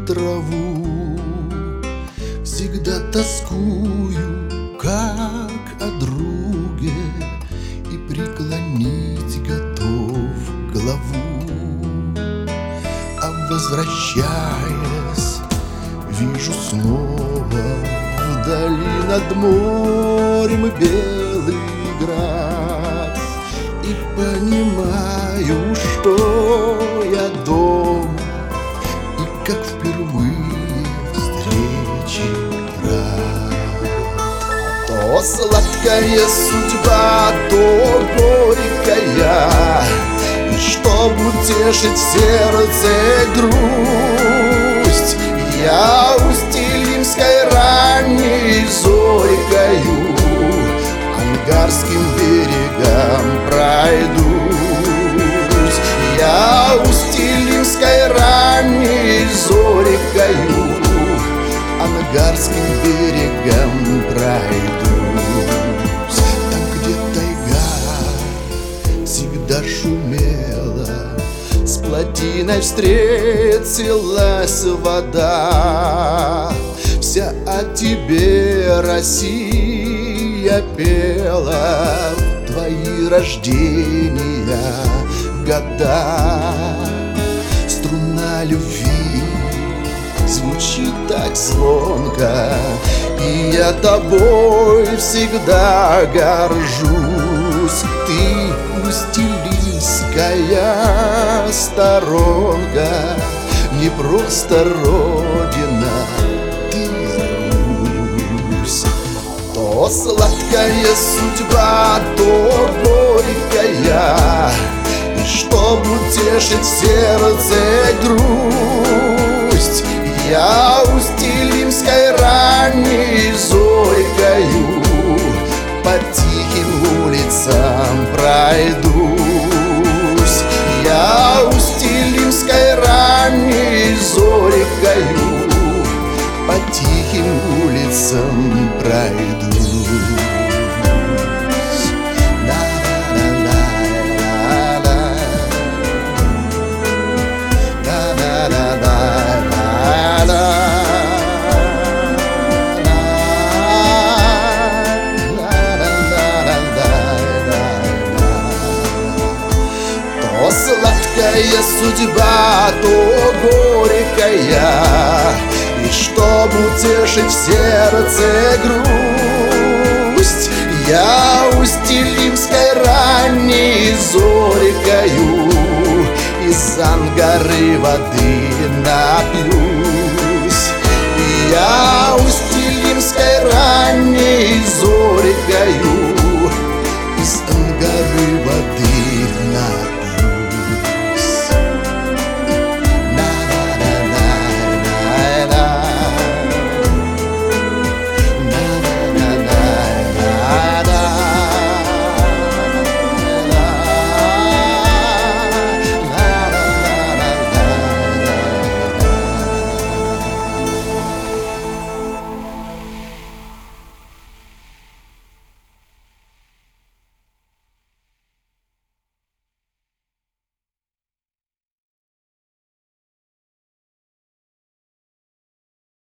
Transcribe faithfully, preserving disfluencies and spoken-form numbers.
траву. Всегда тоскую, как о друге, и преклонить готов голову. А возвращаясь, вижу снова вдали над морем белый град, и понимаю, что я дома, и как впервые встречи рад. То сладкая судьба, то горькая, и чтоб утешить сердце грусть, я Усть-Илимской ранней зорькою ангарским берегом пройдусь. Я Усть-Илимской ранней зорькою ангарским берегом пройдусь. Там, где тайга всегда шумела, с плотиной встретилась вода. Вся о тебе Россия пела в твои рождения года. Струна любви звучит так звонко, и я тобой всегда горжусь. Ты Усть-Илимская сторонка, не просто родина, ты Русь. То сладкая судьба, то горькая, и чтоб утешить сердце грусть, я Усть-Илимской ранней зорькою по тихим улицам пройдусь. Я Усть-Илимской ранней зорькою по тихим улицам пройдусь. То сладкая судьба, то горькая, и чтоб утешить в сердце грусть, я Усть-Илимской ранней зорькою из Ангары воды напью.